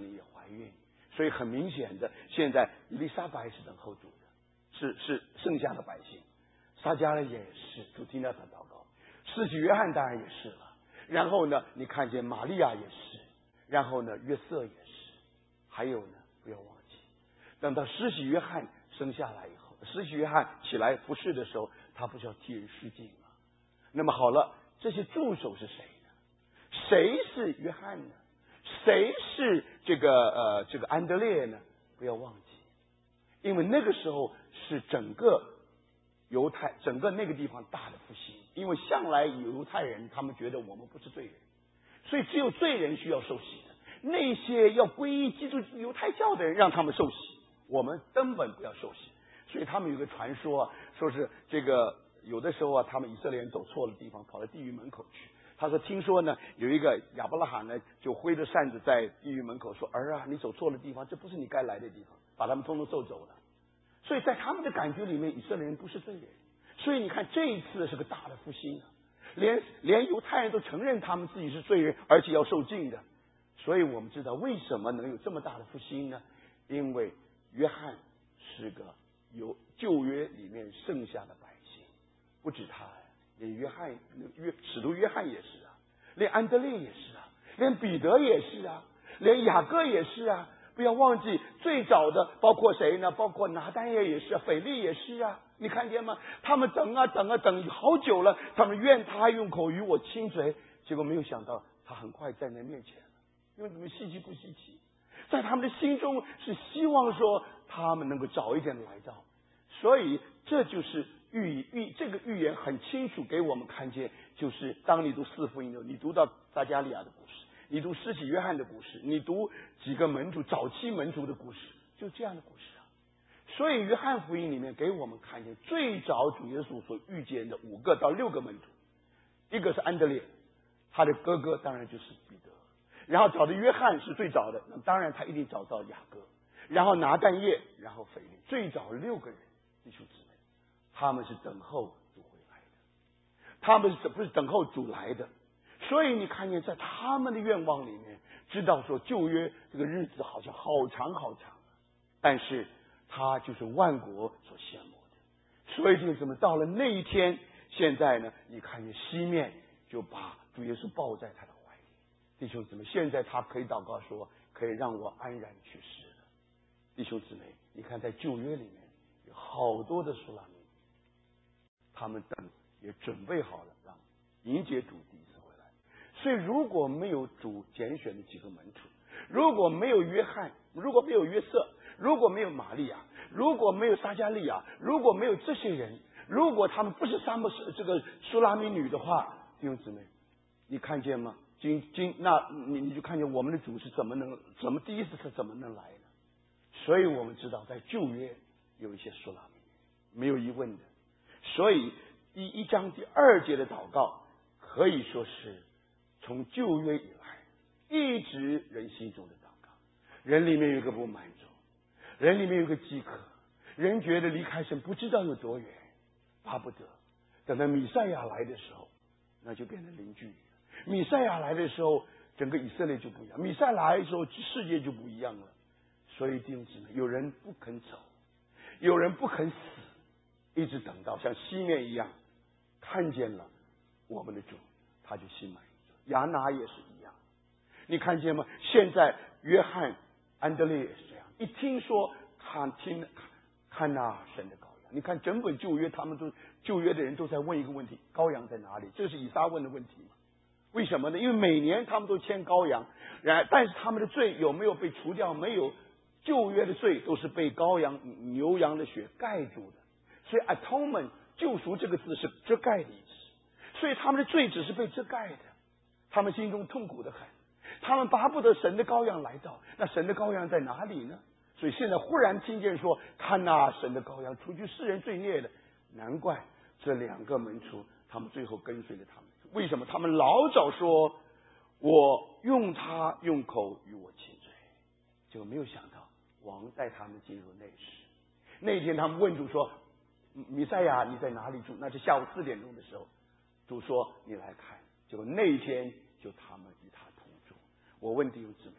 孕，所以很明显的，现在伊丽莎白是等候主的，是剩下的百姓，撒迦利也是主听到他祷告，施洗约翰当然也是了，然后呢，你看见玛利亚也是，然后呢，约瑟也是，还有呢，不要忘记，等到施洗约翰生下来以后，施洗约翰起来服侍的时候，他不是要替人施浸吗？那么好了，这些助手是谁呢？谁是约翰呢？谁是这个安德烈呢？不要忘记，因为那个时候是整个犹太整个那个地方大的复兴，因为向来犹太人他们觉得我们不是罪人，所以只有罪人需要受洗的，那些要皈依基督犹太教的人让他们受洗，我们根本不要受洗。所以他们有个传说啊，说是这个有的时候啊，他们以色列人走错了地方，跑到地狱门口去。他说听说呢，有一个亚伯拉罕呢，就挥着扇子在地狱门口说：“儿啊，你走错了地方，这不是你该来的地方。”把他们通通揍走了。所以在他们的感觉里面，以色列人不是罪人。所以你看，这一次是个大的复兴啊，连犹太人都承认他们自己是罪人，而且要受尽的。所以我们知道为什么能有这么大的复兴呢？因为约翰是个有旧约里面剩下的百姓，不止他，连使徒约翰也是啊，连安德烈也是啊，连彼得也是啊，连雅各也是啊。不要忘记最早的包括谁呢？包括拿单业也是啊，腓力也是啊。你看见吗？他们等好久了，他们愿他用口与我亲嘴，结果没有想到他很快在那面前了。因为怎么稀奇不稀奇？在他们的心中是希望说他们能够早一点来到，所以这就是这个预言很清楚给我们看见，就是当你读四福音的时候，你读到撒迦利亚的故事，你读施洗约翰的故事，你读几个门徒早期门徒的故事，就这样的故事啊。所以约翰福音里面给我们看见最早主耶稣所遇见的5个到6个门徒，一个是安德烈，他的哥哥当然就是彼得，然后找的约翰是最早的，那当然他一定找到雅各，然后拿但业，然后腓力，最早6个人，弟兄姊妹，他们是等候主回来的，他们不是等候主来的。所以你看见在他们的愿望里面，知道说旧约这个日子好像好长好长，但是他就是万国所羡慕的。所以就怎么到了那一天，现在呢，你看见西面就把主耶稣抱在他的怀里，弟兄姊妹，现在他可以祷告说，可以让我安然去世了。弟兄姊妹，你看在旧约里面有好多的书拉密，他们等也准备好了让迎接主第一次回来。所以如果没有主拣选的几个门徒，如果没有约翰，如果没有约瑟，如果没有玛利亚，如果没有撒迦利亚，如果没有这些人，如果他们不是这个苏拉米女的话，弟兄姊妹，你看见吗？那你就看见我们的主是怎么第一次是怎么能来呢？所以我们知道在旧约有一些苏拉米女，没有疑问的。所以第1章第2节的祷告可以说是从旧约以来一直人心中的祷告。人里面有一个不满足，人里面有一个饥渴，人觉得离开神不知道有多远，巴不得等到弥赛亚来的时候，那就变成零距离了。弥赛亚来的时候，整个以色列就不一样，弥赛亚来的时候世界就不一样了。所以弟兄姊妹，有人不肯走，有人不肯死，一直等到像西面一样看见了我们的主，他就心满意足。亚拿也是一样，你看见吗？现在约翰、安德烈也是这样，一听说看那神的羔羊，你看整本旧约，他们都旧约的人都在问一个问题：羔羊在哪里？这是以撒问的问题嘛？为什么呢？因为每年他们都牵羔羊，但是他们的罪有没有被除掉？没有。旧约的罪都是被羔羊、牛羊的血盖住的，所以 atonement 救赎这个字是遮盖的意思，所以他们的罪只是被遮盖的，他们心中痛苦的很，他们巴不得神的羔羊来到，那神的羔羊在哪里呢？所以现在忽然听见说，看那神的羔羊除去世人罪孽的，难怪这2个门徒他们最后跟随了他们。为什么？他们老早说，我用口与我亲嘴，结果没有想到王带他们进入内室。那天他们问主说，弥赛亚你在哪里住？那是下午4点钟的时候，主说你来看。结果那一天就他们与他同住。我问弟兄姊妹，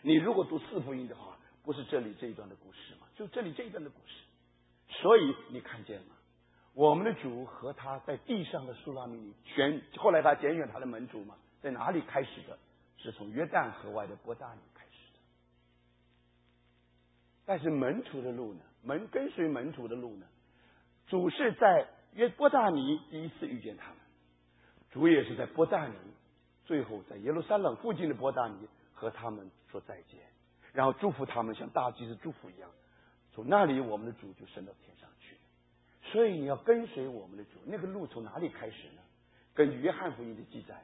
你如果读四福音的话，不是这里这一段的故事吗？就这里这一段的故事。所以你看见吗？我们的主和他在地上的苏拉米尼后来他拣选他的门徒嘛，在哪里开始的？是从约旦河外的伯大尼开始的。但是门徒的路呢？跟随门徒的路呢？主是在伯大尼第一次遇见他们，主也是在伯大尼，最后在耶路撒冷附近的伯大尼和他们说再见，然后祝福他们，像大祭司祝福一样。从那里我们的主就升到天上去。所以你要跟随我们的主，那个路从哪里开始呢？根据约翰福音的记载，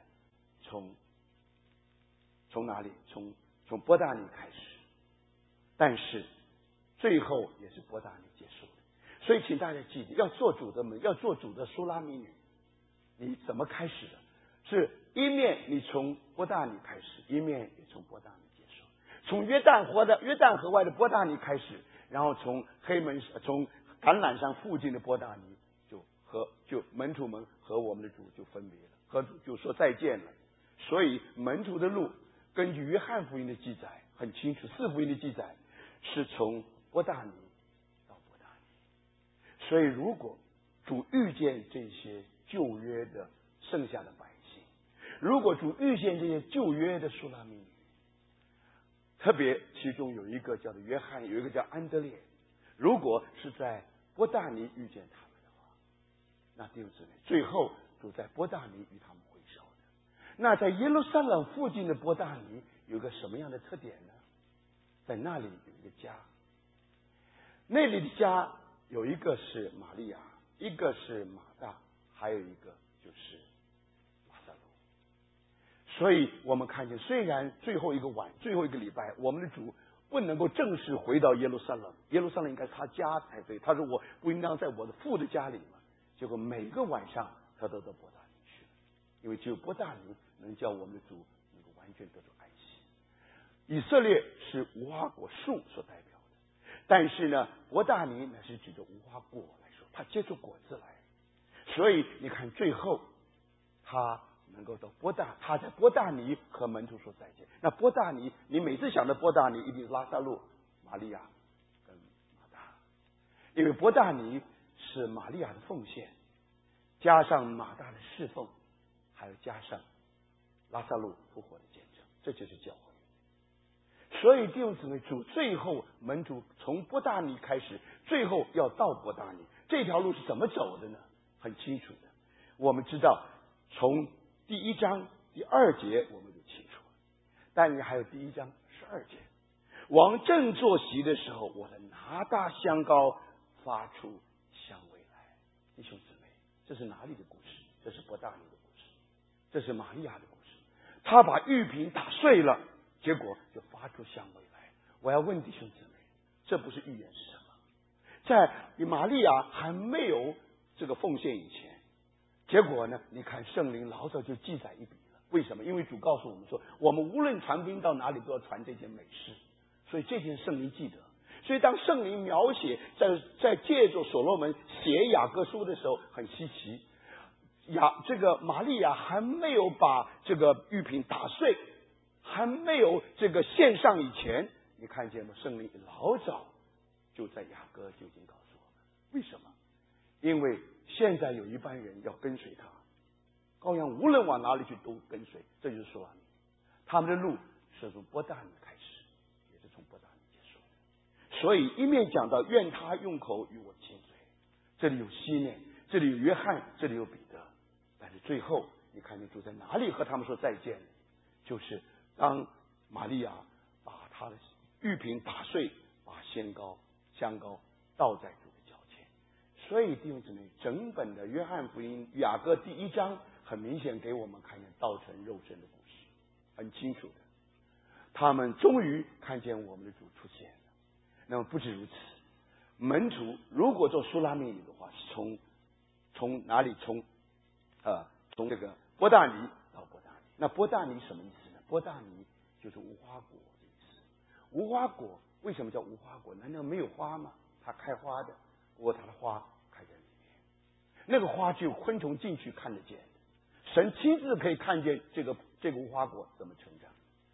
从哪里？从伯大尼开始，但是最后也是伯大尼结束的。所以请大家记得，要做主的门，要做主的苏拉米女，你怎么开始的？是一面你从伯大尼开始，一面也从伯大尼结束。从约旦河外的伯大尼开始，然后从橄榄山附近的伯大尼就门徒们和我们的主就分别了，和主就说再见了。所以门徒的路根据约翰福音的记载很清楚，四福音的记载是从伯大尼到伯大尼。所以如果主遇见这些旧约的剩下的百姓，如果主遇见这些旧约的苏拉米女，特别其中有一个叫做约翰，有一个叫安德烈，如果是在伯大尼遇见他们的话，那弟兄姊妹，最后主在伯大尼与他们会手的。那在耶路撒冷附近的伯大尼有个什么样的特点呢？在那里有一个家，那里的家有一个是玛利亚，一个是马大，还有一个就是拉撒路。所以我们看见，虽然最后一个礼拜，我们的主不能够正式回到耶路撒冷，耶路撒冷应该是他家才对。他说我不应当在我的父的家里嘛。结果每个晚上他都到伯大尼去了，因为只有伯大尼能叫我们的主能够完全得到安息。以色列是无花果树所代表的，但是呢，伯大尼乃是指着无花果来说，他结出果子来。所以你看，最后他能够到他在伯大尼和门徒说再见。那伯大尼，你每次想到伯大尼，一定是拉撒路、玛利亚跟马大，因为伯大尼是玛利亚的奉献，加上马大的侍奉，还有加上拉撒路复活的见证，这就是教会。所以弟兄姊妹，主最后门徒从伯大尼开始，最后要到伯大尼，这条路是怎么走的呢？很清楚的，我们知道从第1章第2节我们就清楚了，但是还有第1章12节，王正坐席的时候，我的拿大香膏发出香味来。弟兄姊妹，这是哪里的故事？这是伯大尼的故事，这是玛利亚的故事。他把玉瓶打碎了，结果就发出香味来。我要问弟兄姊妹，这不是预言是什么？在玛利亚还没有这个奉献以前，结果呢，你看圣灵老早就记载一笔了。为什么？因为主告诉我们说，我们无论传福音到哪里都要传这件美事，所以这件圣灵记得。所以当圣灵描写在借着所罗门写雅各书的时候，很稀奇，这个玛利亚还没有把这个玉瓶打碎，还没有这个献上以前，你看见吗？圣灵老早就在雅各就已经告诉我们。为什么？因为现在有一班人要跟随他，羔羊无论往哪里去都跟随，这就是说他们的路是从伯大尼开始，也是从伯大尼结束的。所以一面讲到愿他用口与我亲嘴，这里有西面，这里有约翰，这里有彼得，但是最后你看见主在哪里和他们说再见？就是当玛利亚把他的玉瓶打碎，把香膏倒在主的脚前。所以弟兄姊妹，整本的约翰福音雅各第1章很明显给我们看见道成肉身的故事，很清楚的。他们终于看见我们的主出现了。那么不止如此，门徒如果做苏拉密女的话，是从哪里？从这个伯大尼到伯大尼。那伯大尼什么意思呢？伯大尼就是无花果的意思。无花果为什么叫无花果？难道没有花吗？它开花的，不过它的花开在里面。那个花只有昆虫进去看得见，神亲自可以看见这个无花果怎么成长。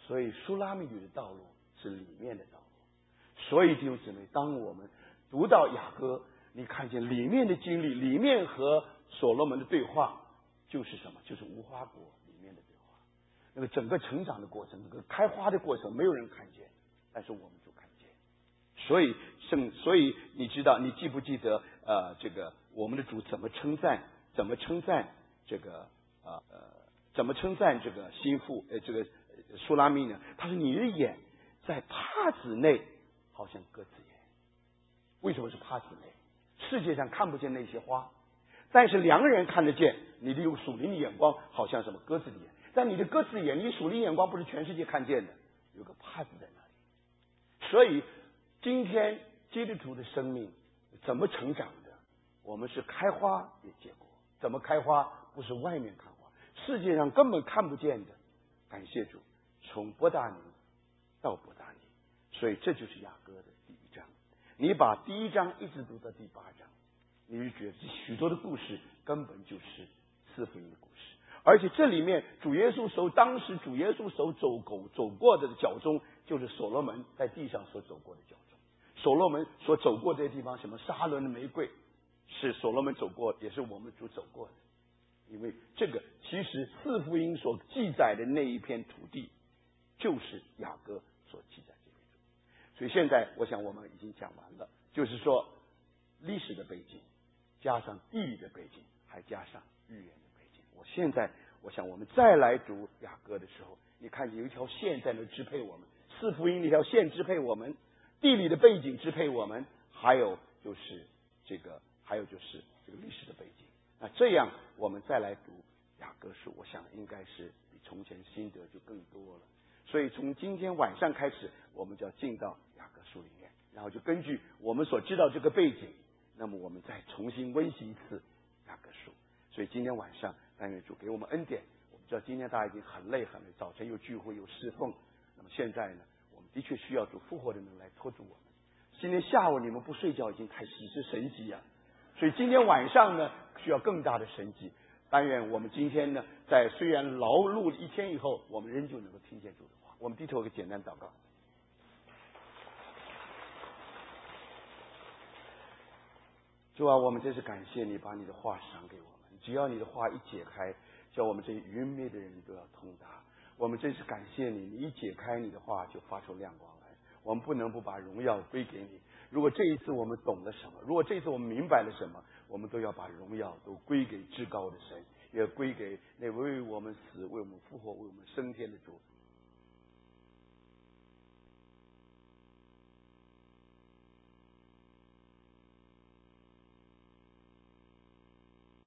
所以苏拉密女的道路是里面的道路。所以弟兄姊妹，当我们读到雅歌，你看见里面的经历，里面和所罗门的对话就是什么？就是无花果里面的对话。那个整个成长的过程，这个开花的过程，没有人看见，但是我们就看见。所以你知道，你记不记得这个我们的主怎么称赞这个怎么称赞这个心腹这个苏拉密呢？他说你的眼在帕子内好像鸽子眼。为什么是帕子内？世界上看不见那些花，但是两个人看得见。你的用属灵的眼光好像什么鸽子的眼，但你的鸽子眼，你属灵眼光不是全世界看见的，有个帕子在那里。所以今天基督徒的生命怎么成长的？我们是开花也结果。怎么开花？不是外面看花，世界上根本看不见的。感谢主，从伯大尼到伯大尼。所以这就是雅歌的第一章。你把第一章一直读到第8章，你就觉得这许多的故事根本就是四福音的故事。而且这里面当时主耶稣手走过的脚中，就是所罗门在地上所走过的脚中。所罗门所走过这些地方，什么沙伦的玫瑰，是所罗门走过，也是我们主走过的。因为这个其实四福音所记载的那一片土地，就是雅歌所记载这片土地。所以现在我想我们已经讲完了，就是说历史的背景，加上地理的背景，还加上预言的背景。我想我们再来读雅歌的时候，你看有一条线在那支配我们，四福音那条线支配我们，地理的背景支配我们，还有就是这个历史的背景。那这样我们再来读雅歌书，我想应该是比从前心得就更多了。所以从今天晚上开始，我们就要进到雅歌书里面，然后就根据我们所知道这个背景，那么我们再重新温习一次雅歌书。所以今天晚上但愿主给我们恩典。我们知道今天大家已经很累，早晨有聚会有侍奉，那么现在呢，我们的确需要主复活的能来托住我们。今天下午你们不睡觉已经太是神迹啊，所以今天晚上呢需要更大的神迹。但愿我们今天呢，在虽然劳碌一天以后，我们仍旧能够听见主的话。我们低头一个简单祷告。主啊，我们真是感谢你把你的话赏给我们，只要你的话一解开，叫我们这些愚昧的人都要通达。我们真是感谢你，你一解开你的话就发出亮光来，我们不能不把荣耀归给你。如果这一次我们懂了什么，如果这一次我们明白了什么，我们都要把荣耀都归给至高的神，也归给那为我们死、为我们复活、为我们升天的主。